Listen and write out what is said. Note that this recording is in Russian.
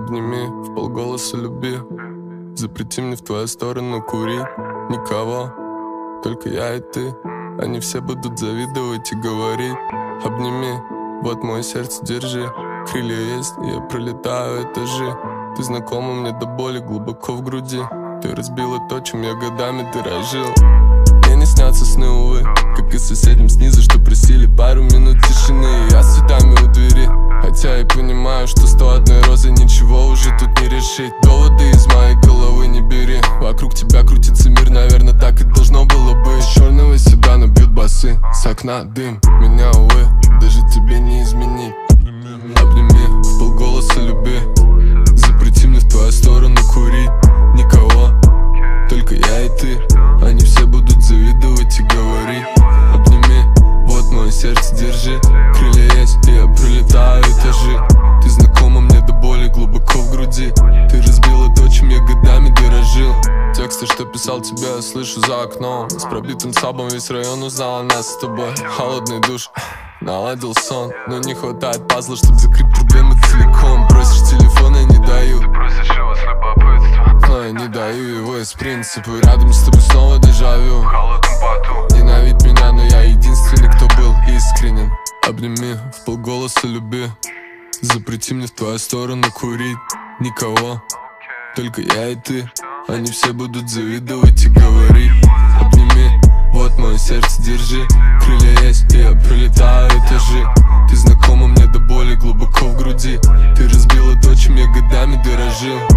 Обними, вполголоса люби. Запрети мне в твою сторону курить. Никого, только я и ты. Они все будут завидовать и говорить. Обними, вот мое сердце, держи. Крылья есть, и я пролетаю этажи. Ты знакома мне до боли глубоко в груди. Ты разбила то, чем я годами дорожил. Мне не снятся сны, увы, как и соседям снизу, что просили пару минут тишины. И я с цветами у двери, хотя и понимаю, что 101 розы ничего уже тут не решить. Доводы из моей головы не бери. Вокруг тебя крутится мир, наверное, так и должно было быть. С черного седана бьют басы, с окна дым. Меня, увы, даже тебе не изменить. Обними, вполголоса люби. Запрети мне в твою сторону курить. Никого, только я и ты. Они все будут завидовать и говорить. Обними, вот мое сердце, держи. Крылья есть, и я пролетаю этажи. Ты знакома мне до боли глубоко в груди. Ты разбила то, чем я годами дорожил. Тексты, что писал тебе, я слышу за окном. С пробитым сабом весь район узнал о нас с тобой. Холодный душ, наладил сон, но не хватает пазла, чтобы закрыть проблемы целиком. Просишь телефон, я не даю. Ты просишь его с любопытства, но я не даю его из принципа. Рядом с тобой снова дежавю. в холодном поту. Ненавидь меня, но я единственный, кто был искренен. Обними, вполголоса люби. Запрети мне в твою сторону курить. Никого, только я и ты. Они все будут завидовать и говорить. Обними, вот мое сердце, держи. Крылья есть, и я пролетаю этажи. Ты знакома мне до боли глубоко в груди. Ты разбила то, чем я годами дорожил.